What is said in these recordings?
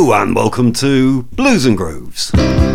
Hello and welcome to Blues and Grooves.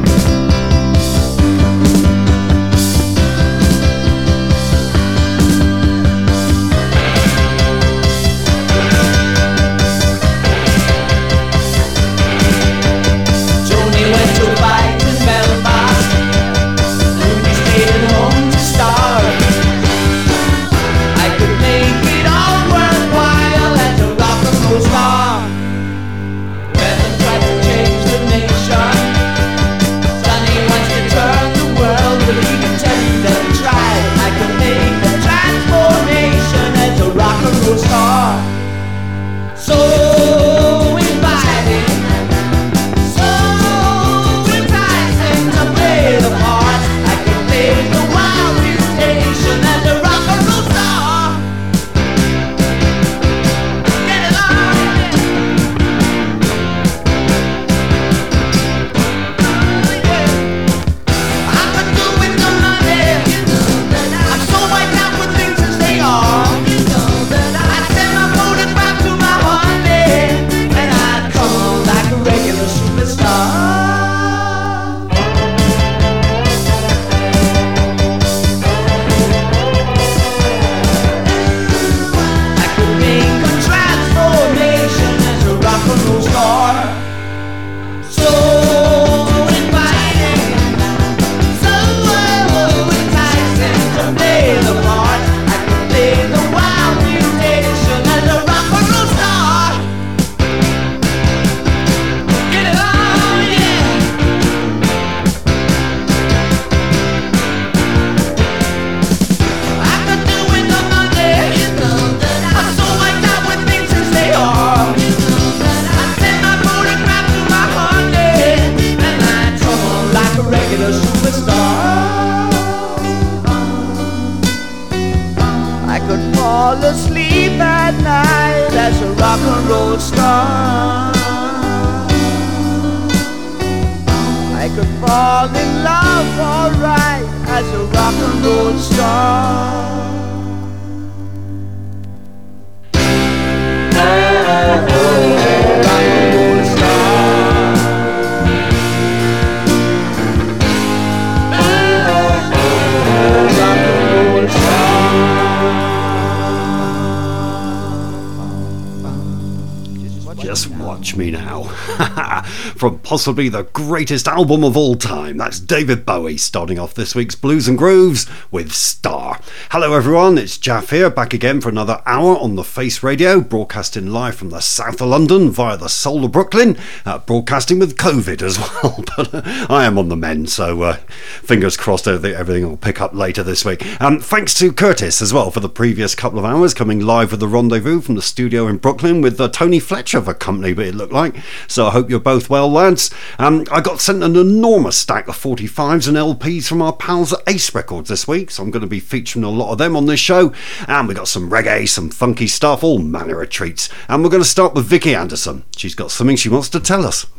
From possibly the greatest album of all time, that's David Bowie starting off this week's Blues and Grooves with Star. Hello everyone, it's Jaff here, back again for another hour on the Face Radio, broadcasting live from the south of London via the soul of Brooklyn, broadcasting with COVID as well, but I am on the mend, so fingers crossed everything will pick up later this week. Thanks to Curtis as well for the previous couple of hours, coming live with the Rendezvous from the studio in Brooklyn with Tony Fletcher for company, but it looked like, so I hope you're both well, lads. I got sent an enormous stack of 45s and LPs from our pals at Ace Records this week, so I'm going to be featuring a lot of them on this show, and we got some reggae, some funky stuff, all manner of treats, and we're going to start with Vicky Anderson. She's got something she wants to tell us.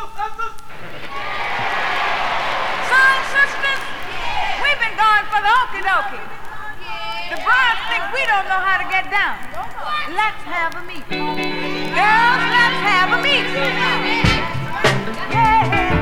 We've been going for the okie dokie. The brides think we don't know how to get down. Let's have a meet. Girls, let's have a meet. Yeah.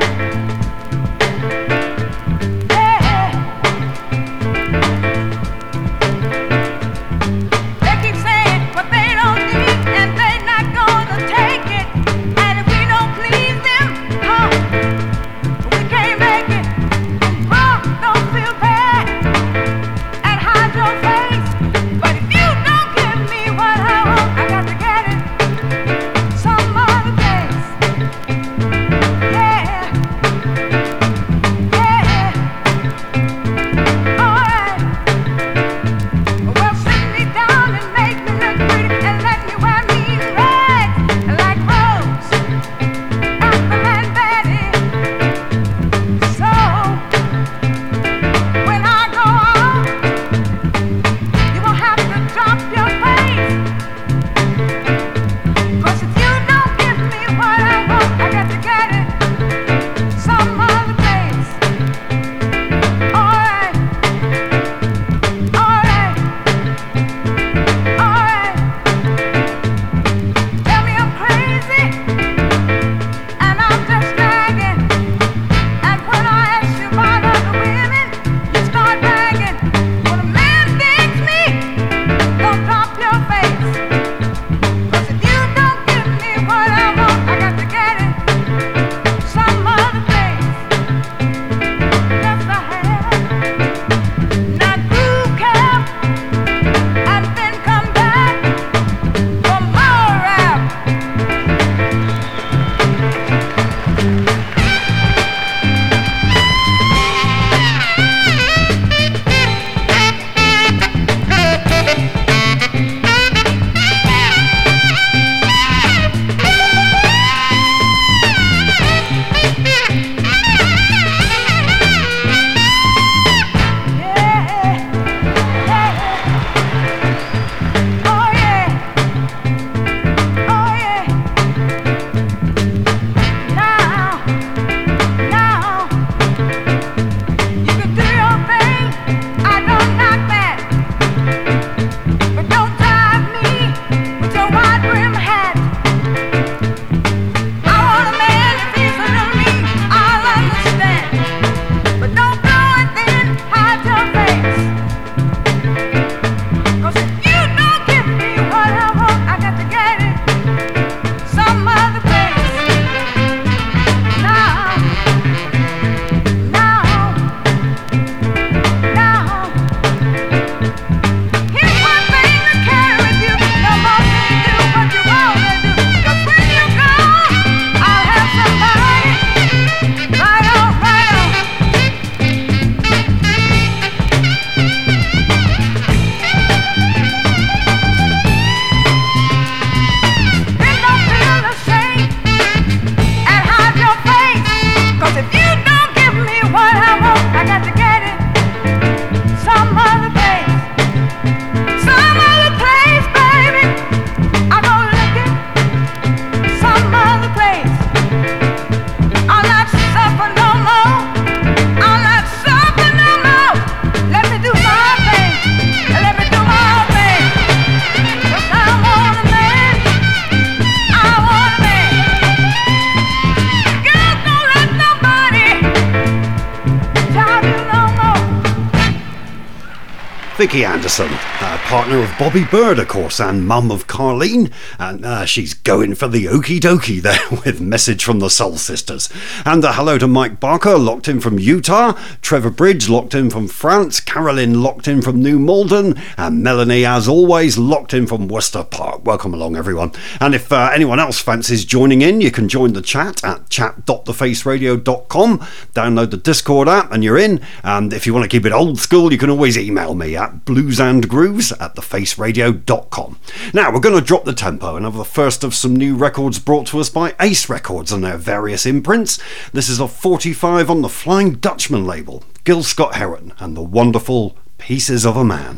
Vicky Anderson, partner of Bobby Bird, of course, and mum of Carlene, and she's going for the okie dokie there with Message from the Soul Sisters. And hello to Mike Barker, locked in from Utah, Trevor Bridge, locked in from France, Carolyn, locked in from New Malden, and Melanie, as always, locked in from Worcester Park. Welcome along, everyone. And if anyone else fancies joining in, you can join the chat at chat.thefaceradio.com, download the Discord app, and you're in. And if you want to keep it old school, you can always email me at bluesandgrooves@thefaceradio.com. Now, we're going to drop the tempo and have the first of some new records brought to us by Ace Records and their various imprints. This is a 45 on the Flying Dutchman label, Gil Scott-Heron and the wonderful Pieces of a Man.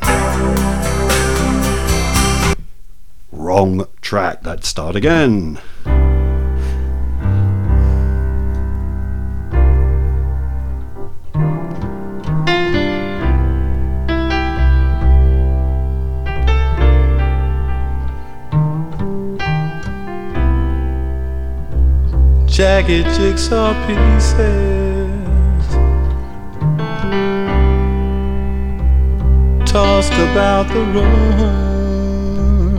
Wrong track, let's start again. Jagged jigsaw pieces tossed about the room.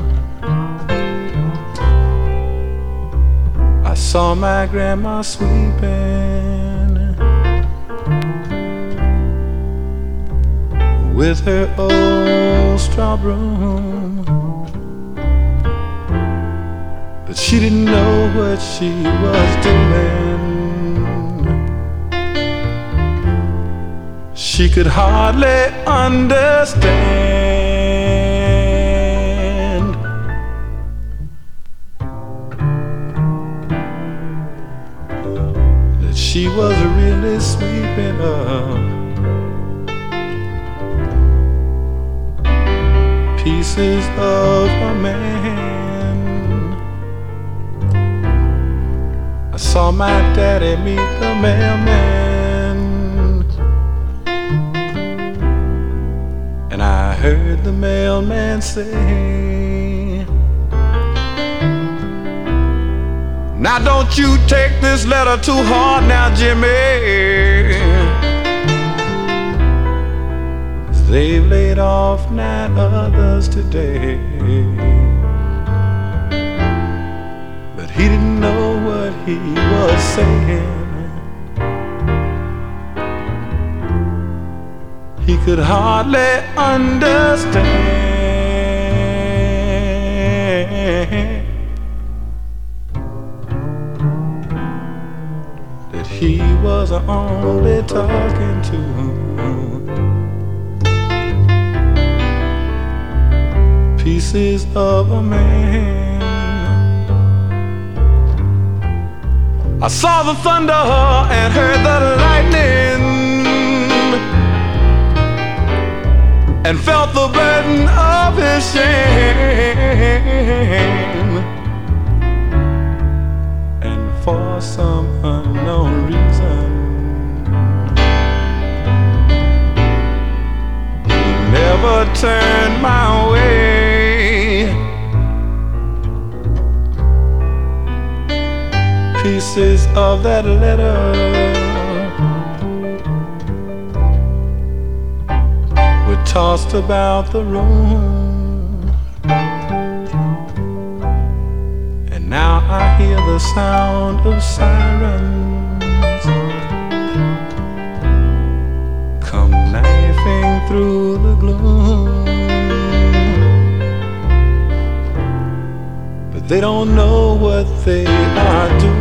I saw my grandma sweeping with her old straw broom. But she didn't know what she was doing. She could hardly understand that she was really sweeping up pieces of a man. I saw my daddy meet the mailman, and I heard the mailman say, "Now don't you take this letter too hard now, Jimmy, 'cause they've laid off 9 others today." But he didn't know what he was saying. He could hardly understand that he was only talking to pieces of a man. I saw the thunder and heard the lightning, and felt the burden of his shame. And for some unknown reason, he never turned my way. Pieces of that letter were tossed about the room, and now I hear the sound of sirens come knifing through the gloom. But they don't know what they are doing.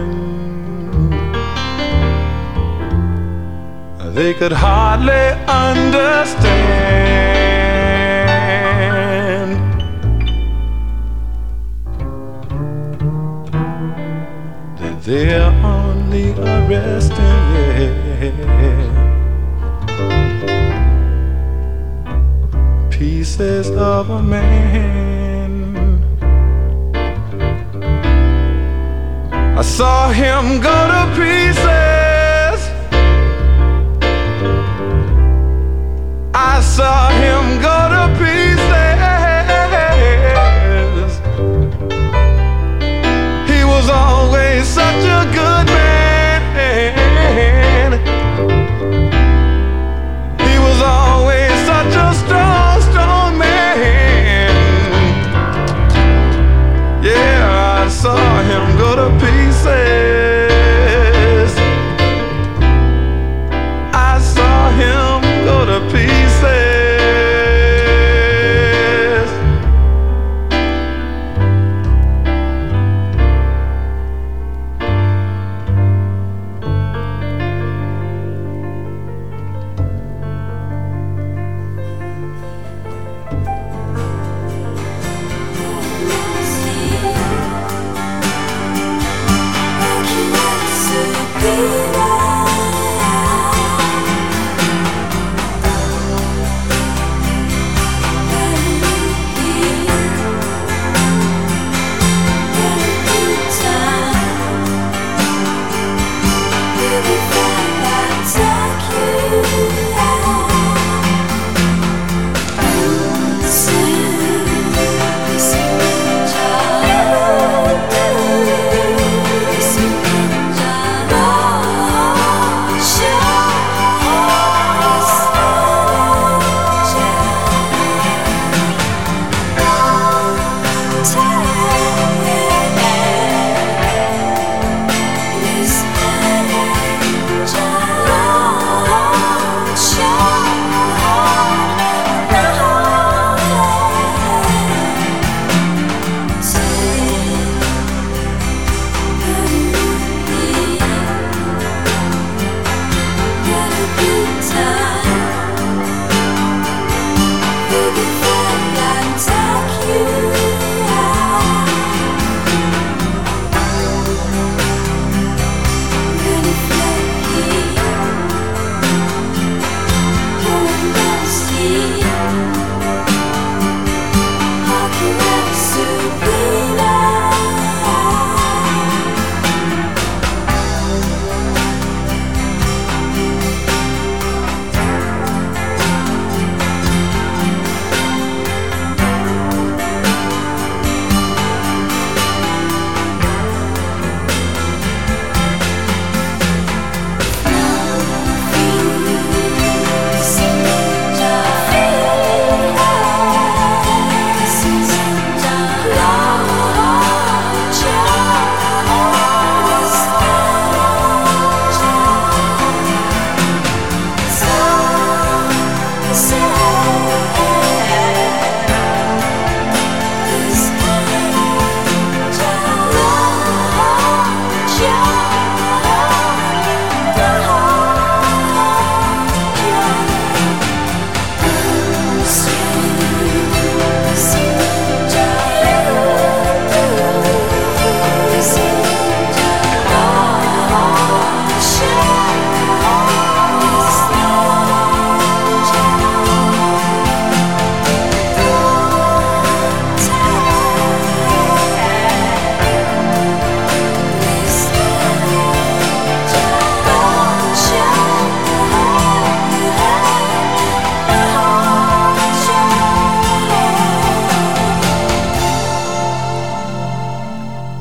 They could hardly understand that they're only arresting pieces of a man. I saw him go to pieces. I saw him go to pieces. He was always such a good man. He was always such a strong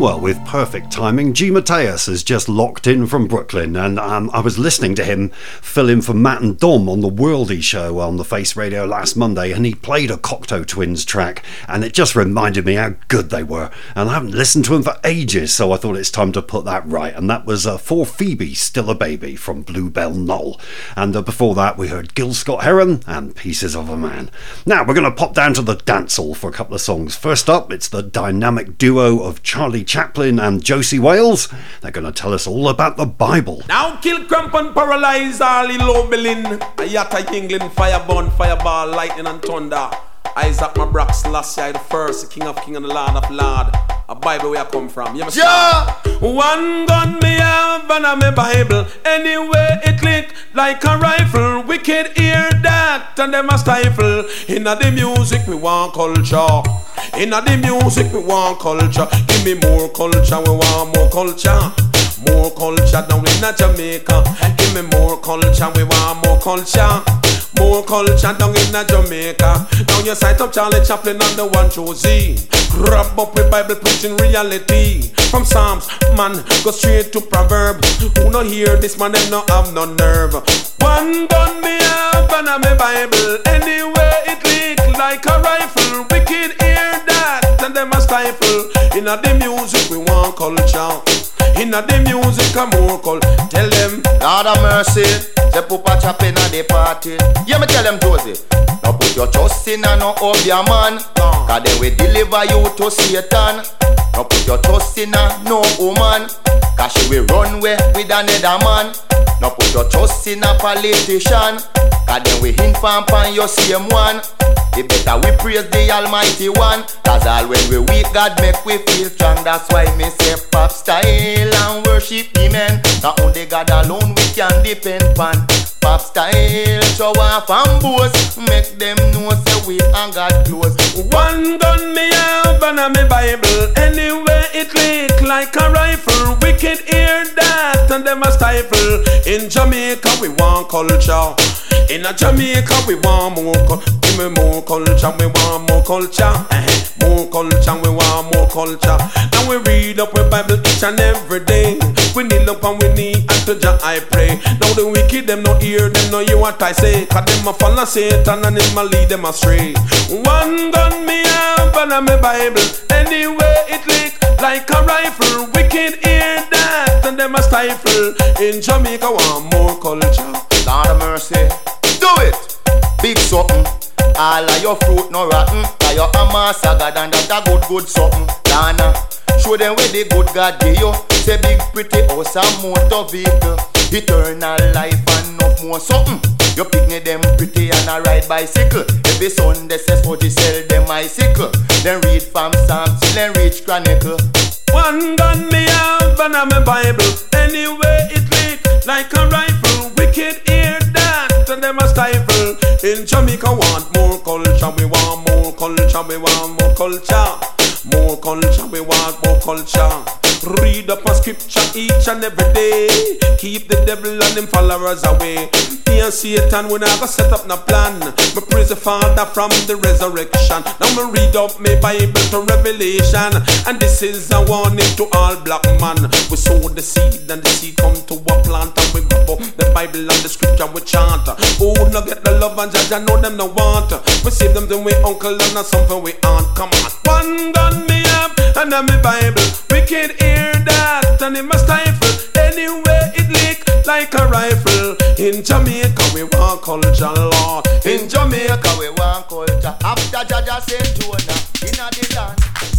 Well, with perfect timing, G. Mateus has just locked in from Brooklyn, and I was listening to him fill in for Matt and Dom on the Worldy show on the Face Radio last Monday, and he played a Cocteau Twins track, and it just reminded me how good they were, and I haven't listened to them for ages, so I thought it's time to put that right, and that was For Phoebe, Still a Baby from Bluebell Knoll. And before that, we heard Gil Scott-Heron and Pieces of a Man. Now, we're going to pop down to the dance hall for a couple of songs. First up, it's the dynamic duo of Charlie Chaplin and Josie Wales. They're going to tell us all about the Bible. Now kill, cramp and paralyze all Illobelin, Ayata England, fireborn, fireball, lightning and thunder. Isaac Mabrak Selassie the first, the king of king and the lord of lord. A Bible where I come from. You Yeah. One gun me have and I'm a Bible. Anyway it click like a rifle. Wicked hear that and them a stifle. Inna the music we want culture. Inna the music we want culture. Give me more culture, we want more culture. More culture down in Jamaica. Give me more culture, we want more culture. More culture down in Jamaica. Now you sight up Charlie Chaplin and the one Josie. Grab up with Bible preaching reality. From Psalms, man, go straight to Proverb. Who no hear this man, them no have no nerve. One gun me have and I'm a Bible. Anyway it leak like a rifle. Wicked hear that and them a stifle. Inna the music we want culture. Inna the music a more culture. Tell them Lord of mercy, they put a chop in the party. Yeah, me tell them Josie, now put your trust in and no obia man. Cause they will deliver you to Satan. Now put your trust in a no woman. Cause she will run away with another man. Now put your trust in a politician. Cause then we inform on your same one. It better we praise the Almighty One. Cause all when we weak, God make we feel strong. That's why me say pop style and worship the men. Not only God alone we can depend on. Pop style, show off and boast. Make them know say we and God close. one gun me have and I'm a Bible. Anyway it leak like a rifle. Wicked hear that and them a stifle. In Jamaica we want culture. In a Jamaica we want more culture. Give me more culture, we want more culture. More culture, we want more culture. Now we read up with Bible each and every day. We kneel up and we knee and to Jah I pray. Now the wicked them no hear, them no hear what I say. Cause them a follow Satan and him a lead them astray. One gun me have and I'm a Bible. Anyway it leak like a rifle. Wicked hear that and them a stifle. In Jamaica want more culture. Lord of mercy, do it. Big something. All of your fruit no rotten. Cause you're a master God and that a good something. Lana, show them where the good God give you. Say big pretty house and motor vehicle. Eternal life and no more something. You picnic them pretty and a ride bicycle. Every Sunday says for sell them bicycle. Then read from Psalms till then reach Chronicle. One gun me have and I'm a Bible. Anyway it leak like a rifle. Wicked hear that and them a stifle. In Jamaica want more culture. We want more culture. We want more culture. More culture. We want more culture. Read up a scripture each and every day. Keep the devil and them followers away. Me and Satan we never set up no plan. Me praise the Father from the resurrection. Now me read up my Bible to Revelation. And this is a warning to all black man. We sow the seed and the seed come to a plant. And we grab up the Bible and the scripture we chant. Who no get the love and judge and know them no want. We save them to we uncle and not something we aunt. Come on. One gun me up and I'm a Bible. Wicked hear that and it must stifle. Anyway it leak like a rifle. In Jamaica we want culture, Lord. In Jamaica we want culture. After Jaja said Jonah inna the land.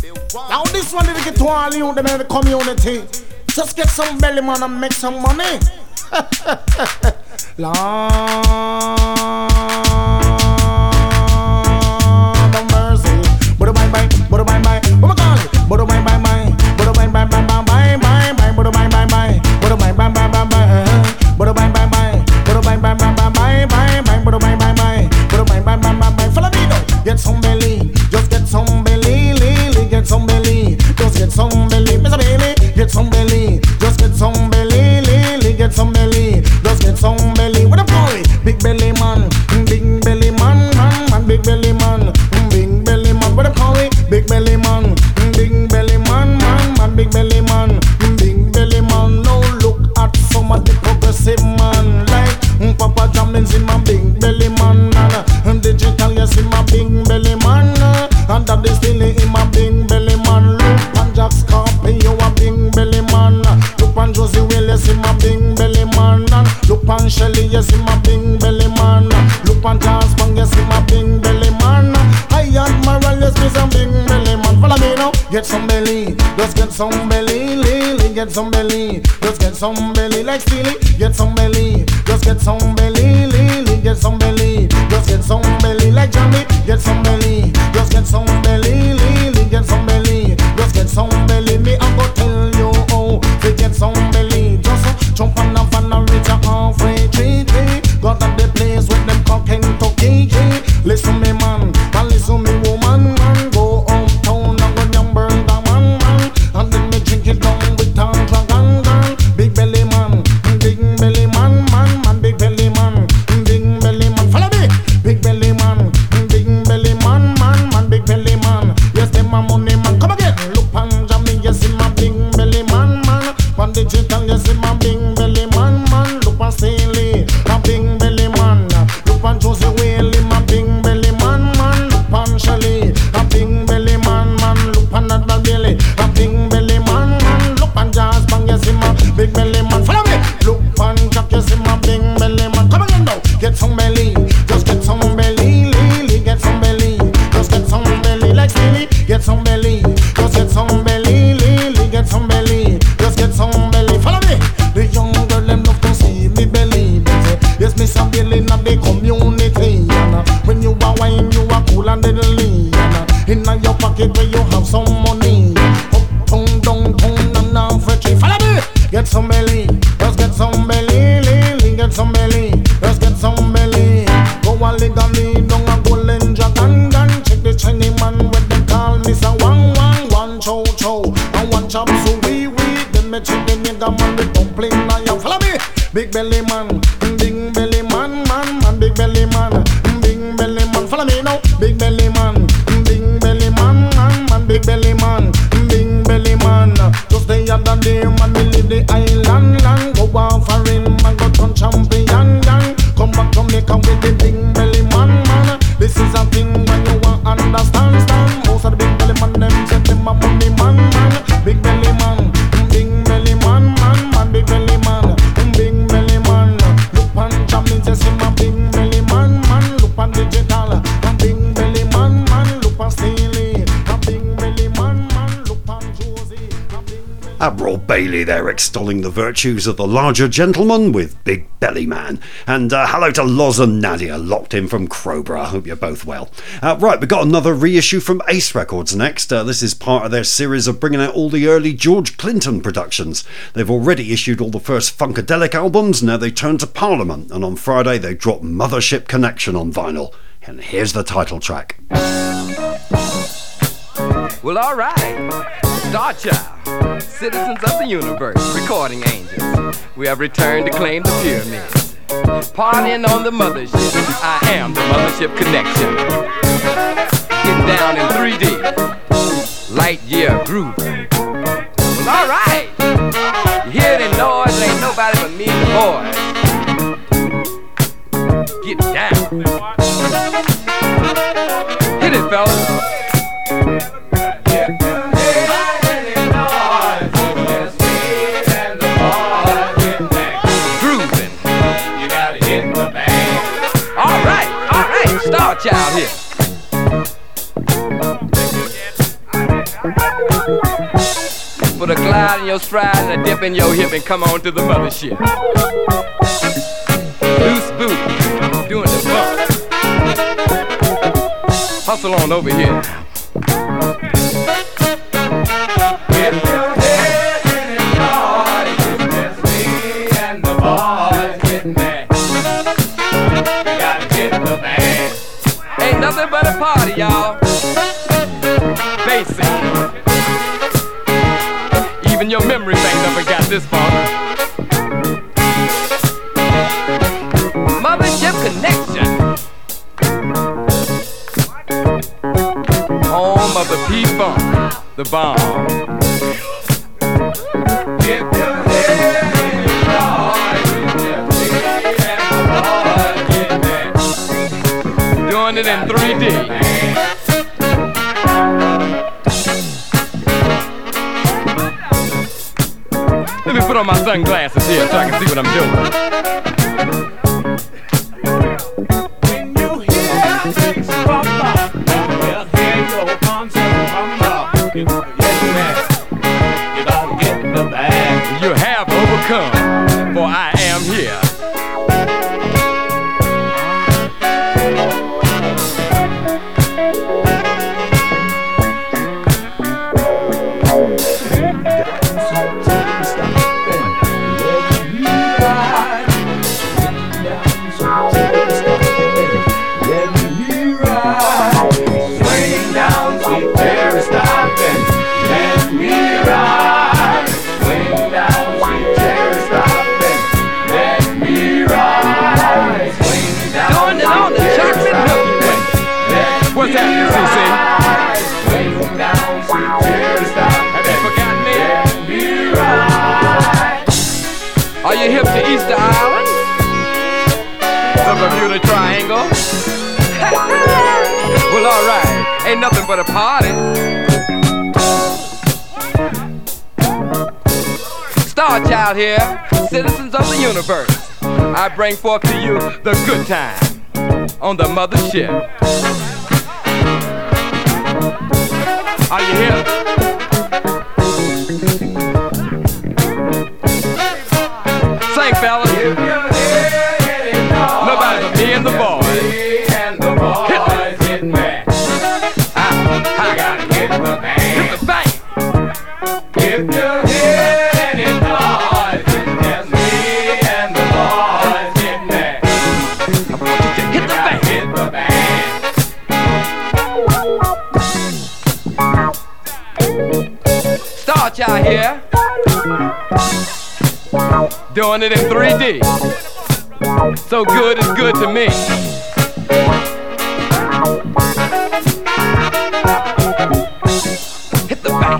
Now this one dedicated to all you them in the community. Just get some belly man and make some money. Lord of mercy. Budu bye bye, budu bye bye. What we call it? Budu bye bye bye. Budu bye bye bye bye bye bye bye. Budu bye bye bye. Budu bye bye bye bye bye. Budu bye bye bye. Budu bye bye bye bye bye bye bye. Budu bye bye bye. Budu bye bye bye bye bye. Follow me now. Get some belly. Just get some belly. Get some belly. Just get some belly. Mr. Bailey. Get some belly. Just get some belly. Get some belly. Just get some belly. What a boy. Big belly man. Big belly man. Man. Big belly man. Big belly man. What a boy. Big belly man. Big belly man. Man. Big belly Yes, me some big belly man. Follow me now. Get some belly, just get some belly, lily. Get some belly, just get some belly like Steely. Get some belly, just get some belly, lily. Get some belly, just get some belly like Johnny. Get some belly, just get some belly, lily. Get some belly, just get some belly. Me I go tell you how to get some belly. Just jump on a van and reach a halfway tree. Got at the place with them called Kentucky. Listen me man, and listen me woman. Man go uptown and go down burger man. And then me drink it down with Tantra Gang. Big belly man, big belly man, man, big belly man, big belly man. Follow me, big belly man, big belly man, man, big belly man. Yes, them my money man. Come again, look panja me, yes, in my big belly man, man. Pan digital, yes, in my big belly man, man. Look pan Stanley, my big belly man. Look pan Jose Whaley, my big belly man, man. Look pan Shelly, a big belly man, man. Look pan Nadal Bailey, a big belly man, man. Look pan Jazz Bang, yes, in my big belly man. Follow me, look pan Jack, yes, in my big belly man. Come again now, get some belly, just get some belly, lily. Get some belly, just get some belly like Steely. Get some belly, just get some belly, lily. Get some belly, just get some belly. Follow me, the young girl them love to see me belly. Yes, me some belly in the community. When you are wine, you are cool and deadly. In your pocket where you have some money. Uptown, downtown, and now for tree. Follow me, get some belly, just get some belly, lily. Get some belly, just get some belly. Go a legally, down a golden dragon. Check the Chinese man when they call me say wang wang, one chow chow, and one chop so wee. Then me check the nigga man with dumpling now. You follow me, big belly man, big belly man, man, big belly man, big belly man. Follow me now, big belly man, big belly man, man, big belly man, big belly man. Just the other day, man, me leave the island, land, go out foreign, man, go turn champion, gang. Come back to Jamaica with the big belly man, man. This is a thing when you want understand, stand. Most of the big belly man, them say them a money man, man. Big belly man, big belly man, man, big belly man, big belly man. Look on Jamaica, say him a big belly man, man. Look on digital, a big belly man, man. Look on Steely, a big belly man, man. Look on Josie, a big belly. Admiral Bailey there extolling the virtues of the larger gentleman with Big Belly Man. And hello to Loz and Nadia, locked in from Crowborough. I hope you're both well. Right, we've got another reissue from Ace Records next. This is part of their series of bringing out all the early George Clinton productions. They've already issued all the first Funkadelic albums, now they turn to Parliament, and on Friday they dropped Mothership Connection on vinyl. And here's the title track. Well, alright. Star Child, citizens of the universe, recording angels. We have returned to claim the pyramids. Partying on the mothership. I am the Mothership Connection. Getting down in 3D. Light year grooving. Well, alright. You hear the noise, there ain't nobody but me and the boys. Get down. Hit it, fellas. Star Child here. Put a glide in your stride and a dip in your hip and come on to the mothership. Loose boot, doing the bump. Hustle on over here. If your head in it hard, it's just me and the boys getting mad. You gotta get the band. Ain't nothing but a party, y'all. Basic. Even your memory bank never got this far. Mothership Connection. Home of the P-Funk, the bomb. If your head in your heart, it's just me and the boys getting mad. Doing it in 3D. Let me put on my sunglasses here so I can see what I'm doing. When you hear things pop up, just hear your sweet cherry, stop and let me ride. Swing down, sweet cherry, stop and let me ride. Swing down, doing it on the chocolate milky way. What's happening, CC? swing down, sweet cherry, stop. Have you forgotten me? Let me ride. Are you hip to Easter Island? The Bermuda Triangle? Well, alright. Ain't nothing but a party. Star Child here, citizens of the universe. I bring forth to you the good time on the mothership. Are you here? Sing, fellas. Nobody but me and the boys. Hit me. I gotta hit the band. Hit the bang. If you hear any noise, it's me and the boys. Hit me. Hit the bang. Hit the band. Star Child here. Doing it in 3D. So good is good to me. Hit the bang.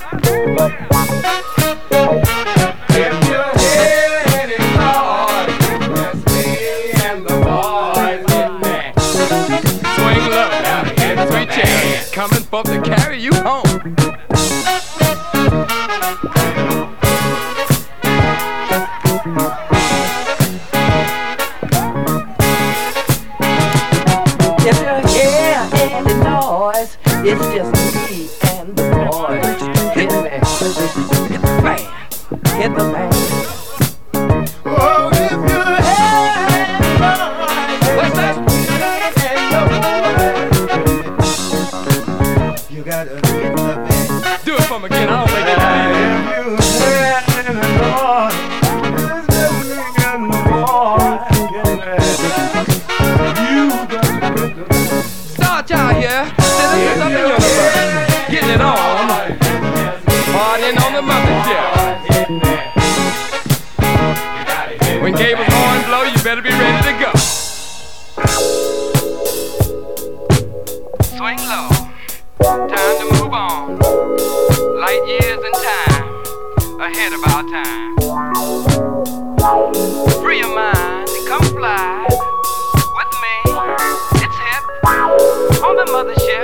If you hear any noise, it's me and the boys. Hit me. Swing low. Sweet cherry coming for to carry you home. If you hear any noise, it's just me and the boys. Hit me. Hit the band. Hit the band. Oh, if you hear any noise, What's that? you gotta hit the band. Do it for me again. I don't think it's Star Child here, citizens of the universe, getting it on, partying on the mothership. When Gable's horn blow, you better be ready to go. Swing low, time to move on. Light years in time, ahead of our time. Free your mind and come fly with me. It's hip on the mothership.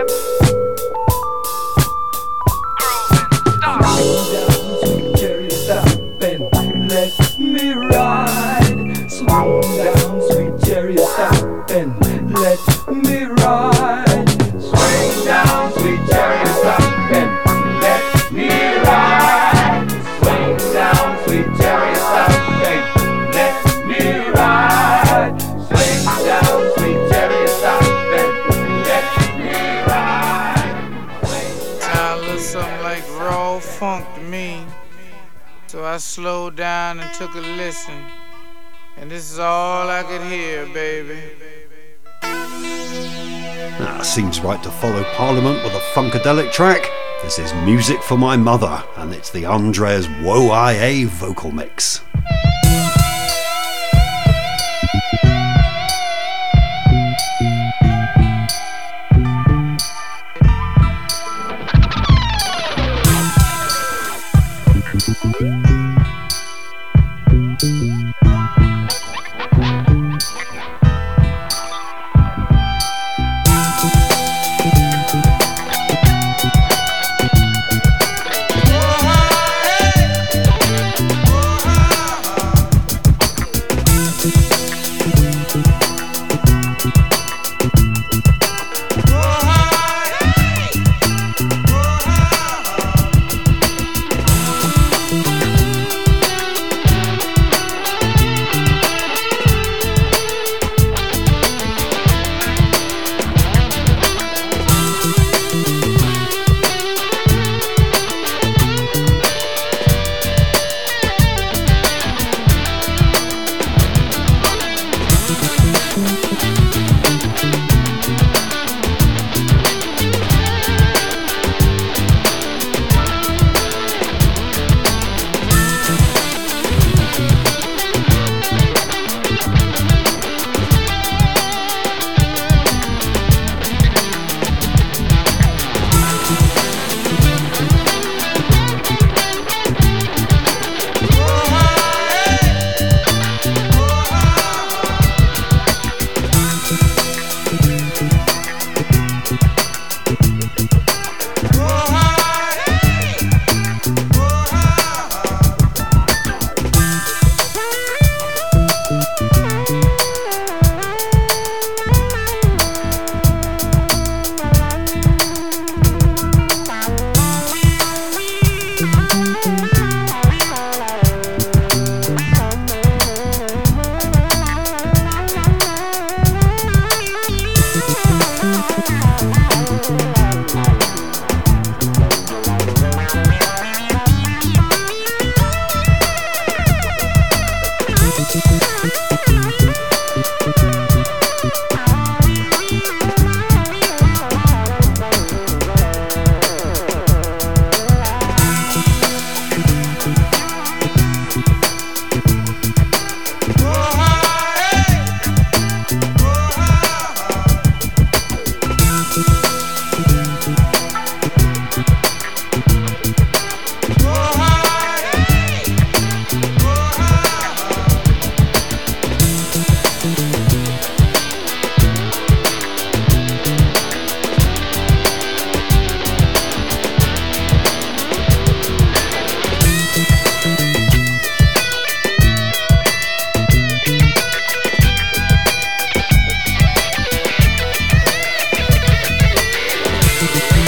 Grooving, start. Sweet cherry, stop and let me ride. Slow down, sweet cherry, stop and let me ride. Swing down, sweet cherry, stop and let me ride. Swing down, sweet cherry, stop and let me ride. Swing down, sweet cherry, stop and let me ride. Sound looked something like raw funk to me. So I slowed down and took a listen. And this is all I could hear, baby. Seems right to follow Parliament with a funkadelic track. This is Music for My Mother, and it's the Andres Woaie vocal mix.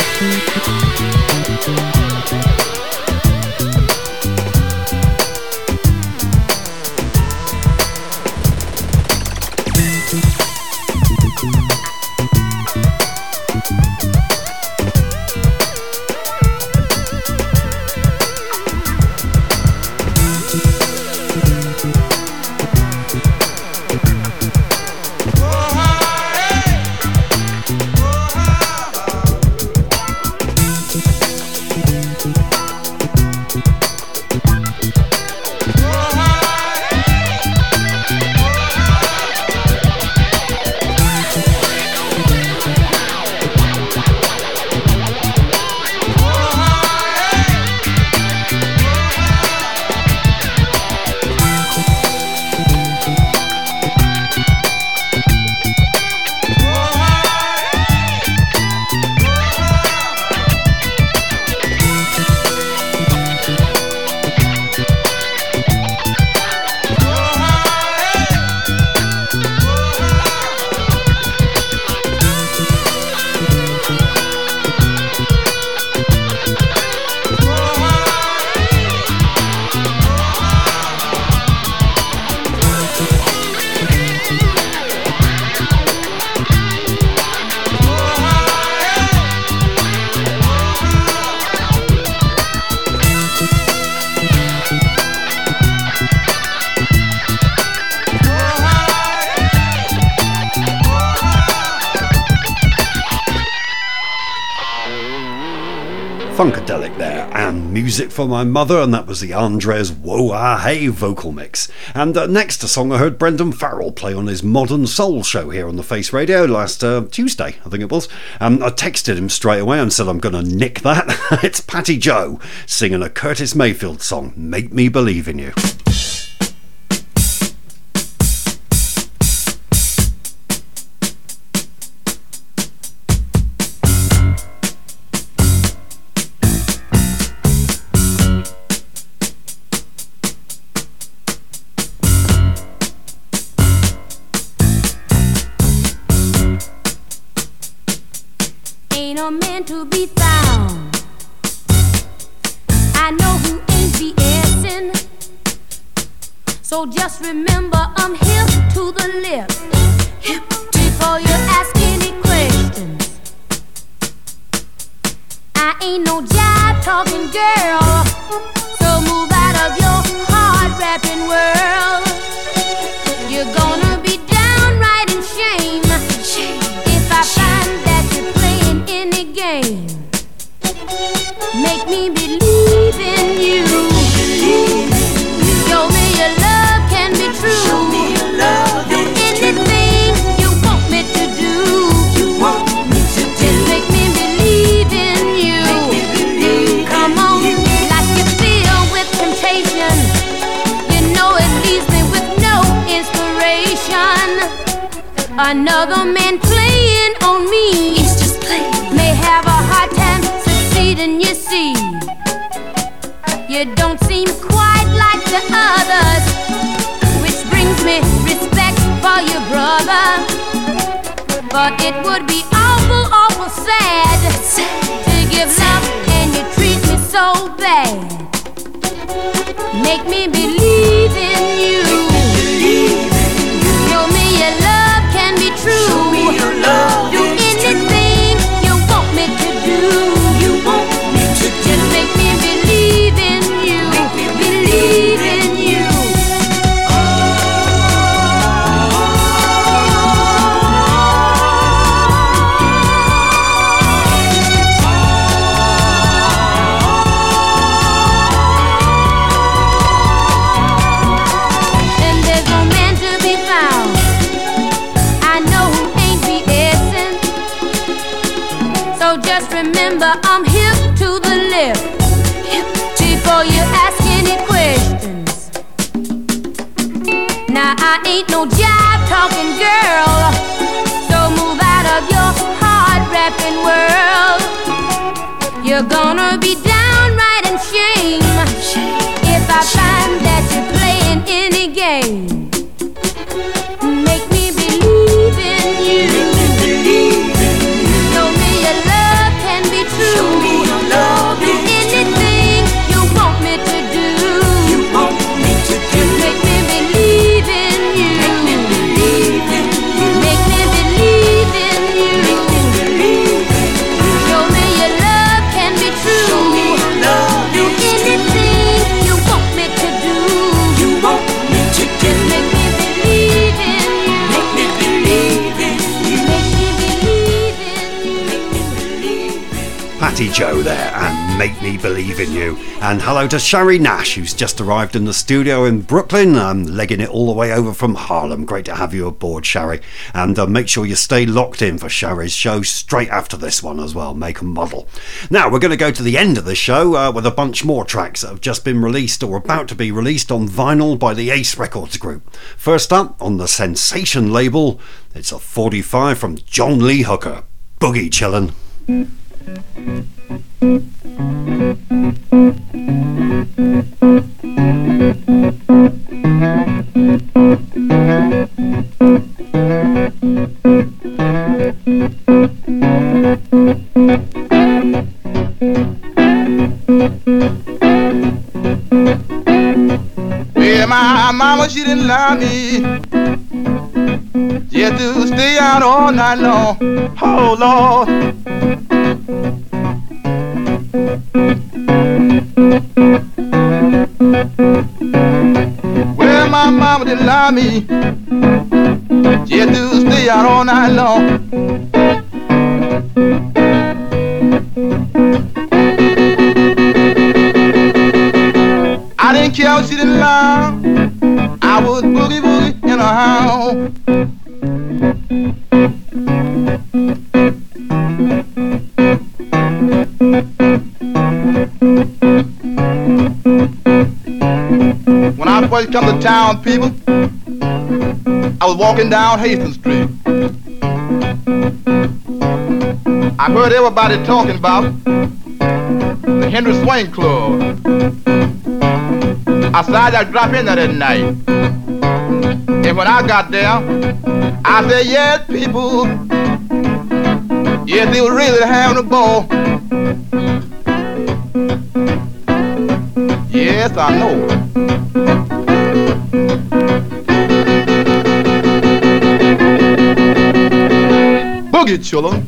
Funkadelic there, and Music for My Mother, and that was the Andres Whoa Ah Hey vocal mix. And next, a song I heard Brendan Farrell play on his Modern Soul show here on the Face Radio last Tuesday, I think it was. I texted him straight away and said I'm going to nick that. It's Patty Joe singing a Curtis Mayfield song, Make Me Believe in You. To be found, I know who ain't BSing. So just remember I'm hip to the lip. Hip before you ask any questions. I ain't no jive talking girl, so move out of your hard rapping world. You're gonna be downright in shame if I find that you're playing any game. Make me believe in you. Show me your love can be true. Do anything you want me to do. Just make me believe in you. Come on, like you feel with temptation. You know it leaves me with no inspiration. Another man playing on me. It's just playing. May have a hard time succeeding, you see. You don't seem quite like the others, which brings me respect for your brother. But it would be awful, awful sad to give love and you treat me so bad. Make me believe in you. Show me your love can be true. Do anything you want me to do. Just make me believe in you. Believe in you. And there's no man to be found. I know who ain't BSing. So just remember I'm hip to the lip. Before you ask any questions. Now I ain't no jive talking girl, so move out of your hard rapping world. You're gonna be downright in shame if I find that you're playing any game. Make me believe in you. Show me your love can be true. Billy Joe there and Make Me Believe in You. And hello to Shari Nash, who's just arrived in the studio in Brooklyn. I'm legging it all the way over from Harlem. Great to have you aboard, Shari. And make sure you stay locked in for Shari's show straight after this one as well, Make and Model. Now, we're going to go to the end of the show with a bunch more tracks that have just been released or about to be released on vinyl by the Ace Records Group. First up, on the Sensation label, it's a 45 from John Lee Hooker, Boogie Chillin'. Well, my mama, she didn't lie me. She had to stay out all night long. Oh, Lord. Well, my mama didn't lie me. She had to stay out all night long. I didn't care if she didn't lie. I was boogie boogie in a house. When I first come to town, people, I was walking down Hastings Street. I heard everybody talking about the Henry Swain Club. I decided I'd drop in there that night. And when I got there, I said, yes, people, yes, they were really having a ball. Yes, I know. Boogie chillin'.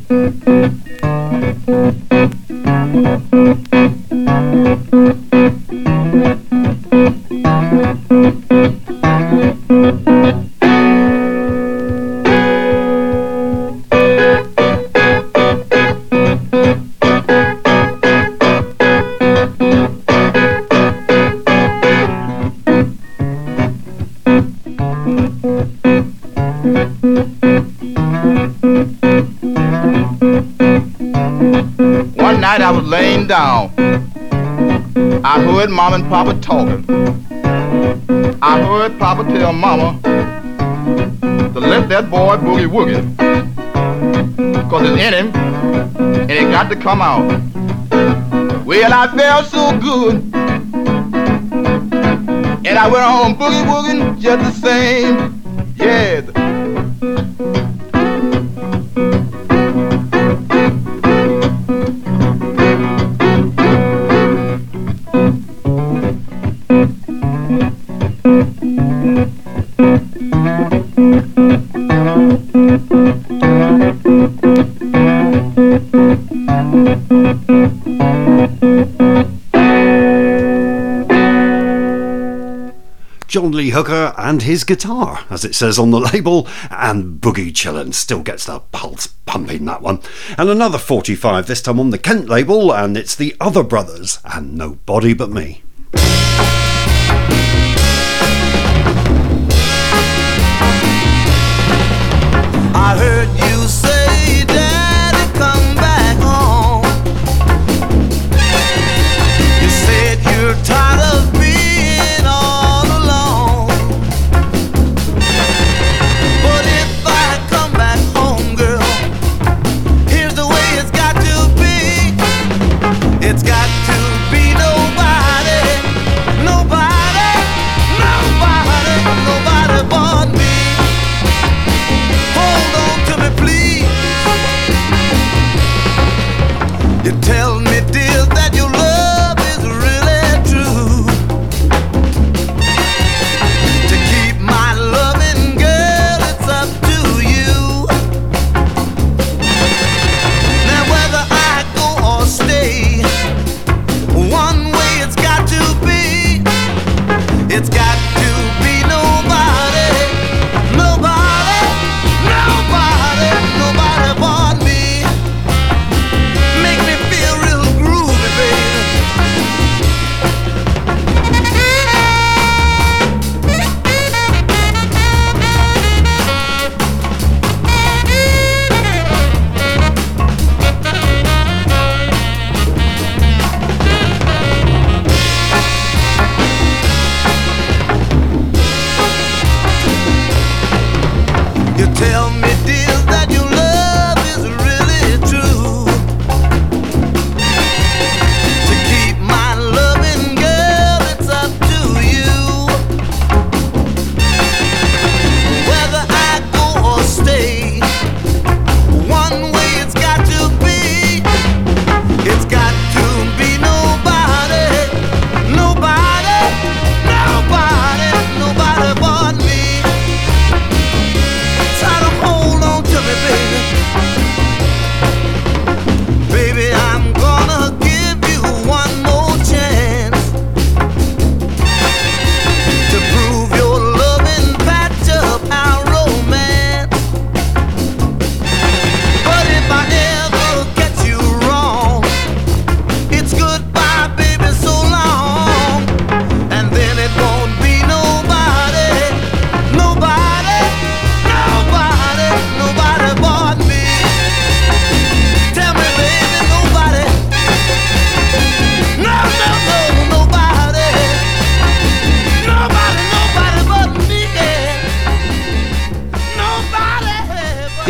One night I was laying down. I heard Mom and Papa talking. I heard Papa tell Mama to let that boy boogie woogie, 'cause it's in him and it got to come out. Well, I felt so good, and I went on boogie wooging just the same. Yeah. John Lee Hooker and his guitar, as it says on the label, and Boogie Chillin' still gets the pulse pumping, that one. And another 45, this time on the Kent label, and it's the Other Brothers and Nobody But Me. I heard you say, Daddy, come back home. You said you're tired of being all alone. But if I come back home, girl, here's the way it's got to be. It's got to be nobody, nobody, nobody, nobody but me. Hold on to me, please.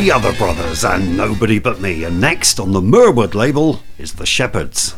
The Other Brothers and Nobody But Me. And next on the Merwood label is The Shepherds.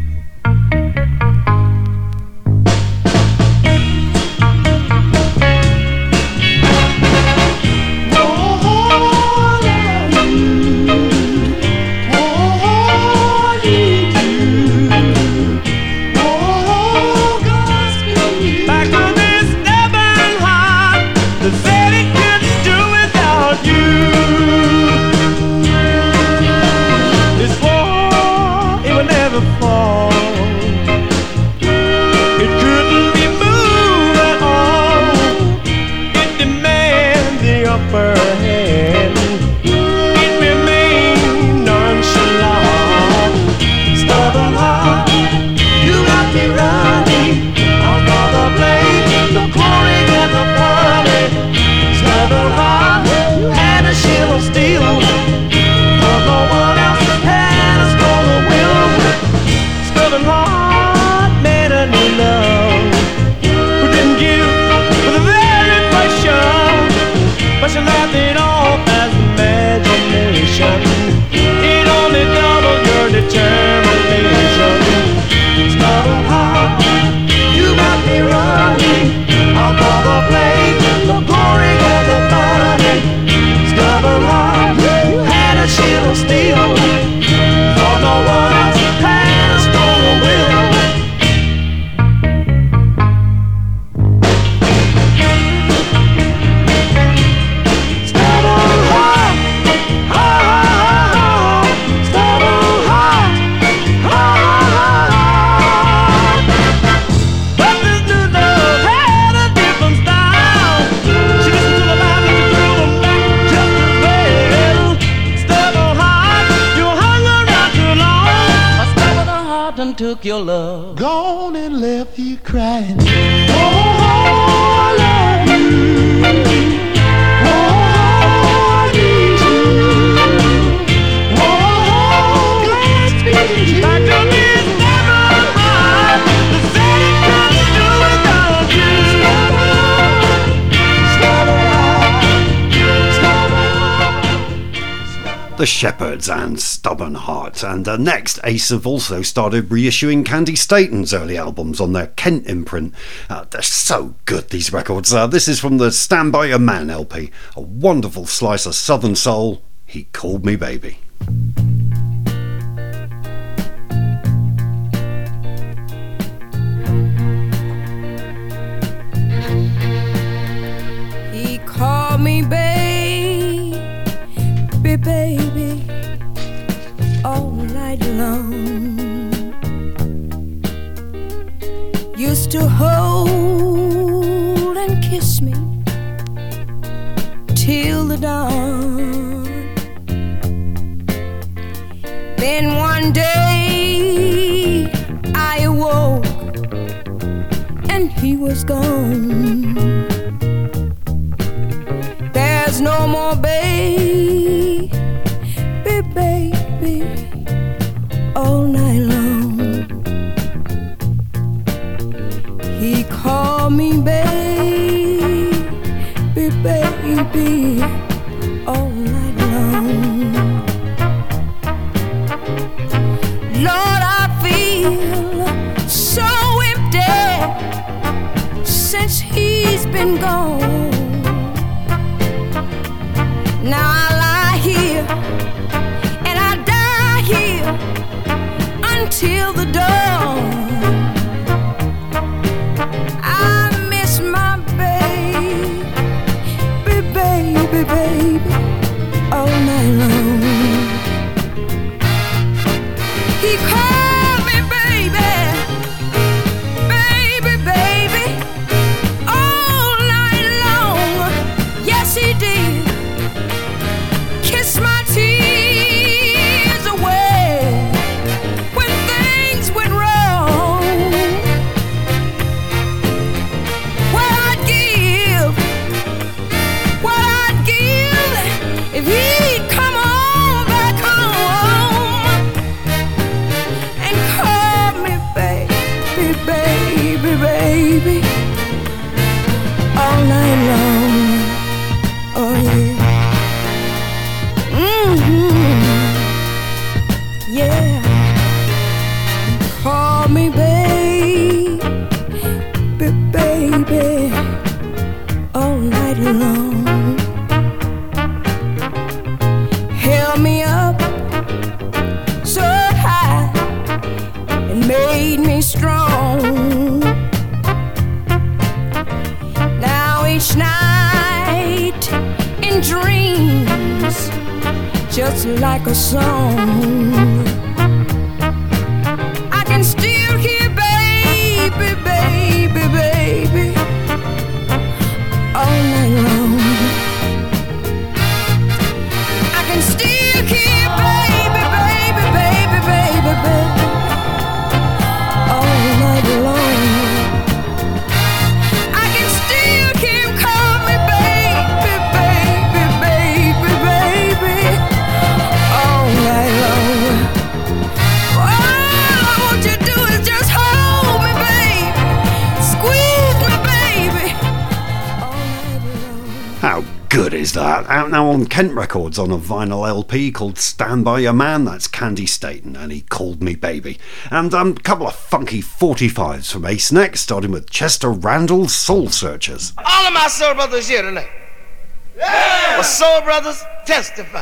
Took your love, gone and left you crying. Oh, I love you. Oh, I need you. Oh, God's speaking back to me is never hard. The said it couldn't do without you. The Shepherds and Stubborn Heart. And next, Ace have also started reissuing Candy Staton's early albums on their Kent imprint. They're so good, these records. This is from the Stand By Your Man LP, a wonderful slice of Southern soul. He Called Me Baby. He called me baby, baby, all night long. Used to hold and kiss me till the dawn. Then one day I awoke and he was gone. There's no more baby, baby, all night long. He called me baby, baby, all night long. Lord, I feel so empty since he's been gone. Now I lie here and I die here until the dawn. I miss my baby, baby, all night long. He called me baby, baby, all night long. Yes, he did. Kiss my tears away when things went wrong. What I'd give if he'd come on back home and call me baby, all night long. Oh yeah. Held me, baby, baby, all night long. Held me up so high and made me strong. Now each night in dreams, just like a song, I can still hear baby, baby, baby, all night long. I can still hear baby, baby, baby, baby, baby, all night long. I can still hear him call me baby, baby, baby, baby, all night long. All I want you to do is just hold me, baby, squeeze me, baby, all night long. How good is that? Out now on Kent Records on a vinyl LP called Stand By Your Man. That's Candy Staten, and he called me baby. And a couple of funky 45s from Ace next, starting with Chester Randall's Soul Searchers. All of my soul brothers here tonight. Yeah! My soul brothers testify.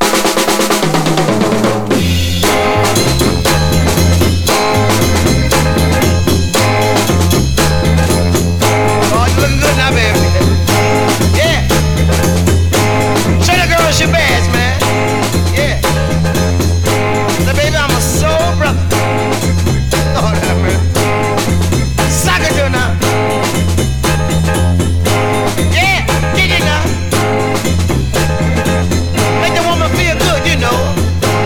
Oh, you looking good now, baby. Yeah. Show the girl she bags, man. Yeah. Now, baby, I'm a soul brother. Lord have mercy. Suck it to now. Yeah, dig it now. Make the woman feel good, you know.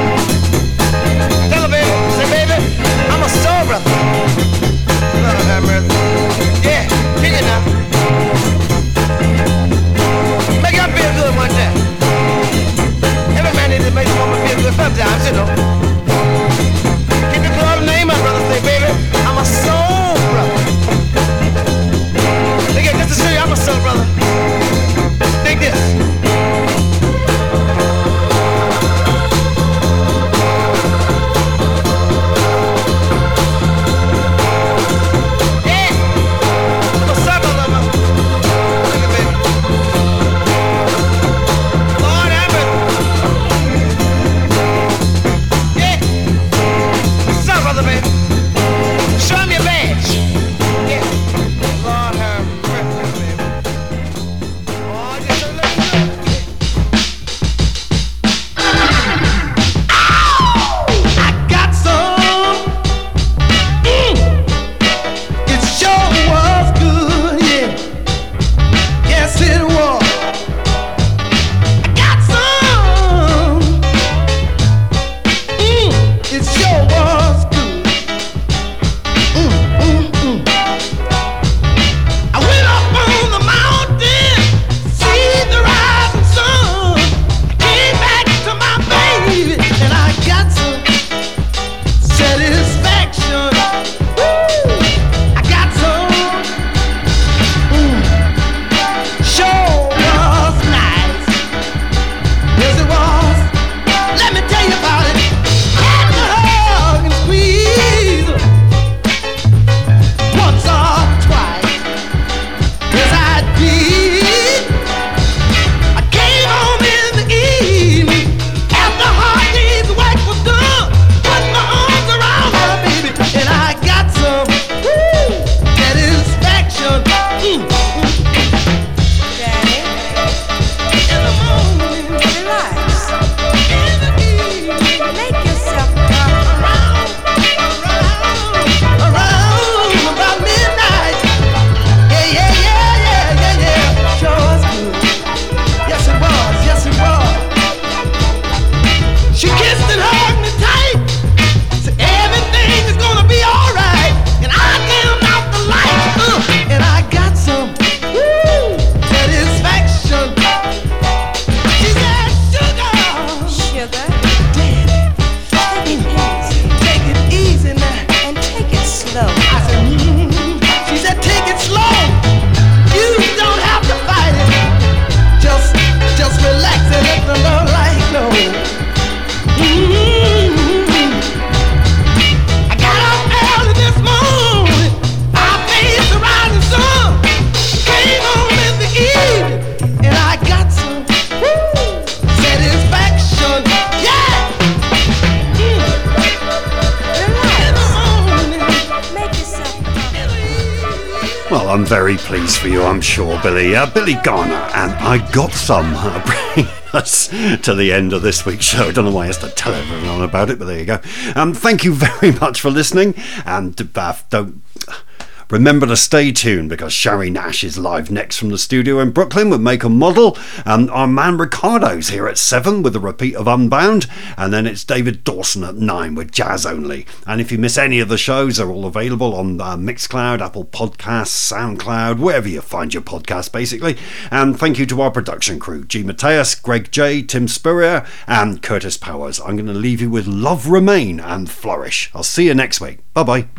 Well, I'm very pleased for you, I'm sure, Billy. Billy Garner, and I Got Some, bringing us to the end of this week's show. I don't know why I have to tell everyone about it, but there you go. Thank you very much for listening, and don't... Remember to stay tuned, because Shari Nash is live next from the studio in Brooklyn with Make a Model. Our man Ricardo's here at 7 with a repeat of Unbound. And then it's David Dawson at 9 with Jazz Only. And if you miss any of the shows, they're all available on Mixcloud, Apple Podcasts, SoundCloud, wherever you find your podcast, basically. And thank you to our production crew, G. Mateus, Greg J, Tim Spurrier, and Curtis Powers. I'm going to leave you with Love Remain and Flourish. I'll see you next week. Bye-bye.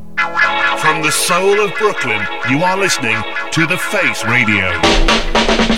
From the soul of Brooklyn, you are listening to The Face Radio.